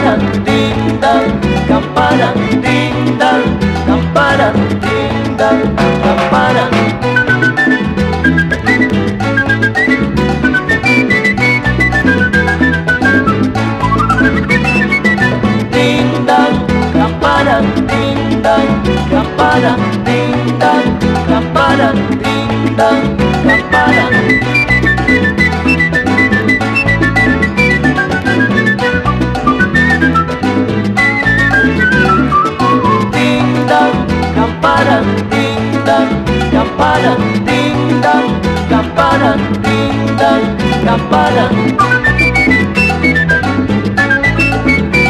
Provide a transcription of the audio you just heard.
campana, ding dong, campana, ding dong, campana, ding dong, campana. Ding dong, campana, ding dong, campana, ding dong, campana, ding dong, campana. Campana, ding dong, campana, ding dong, campana, ding dong, campana.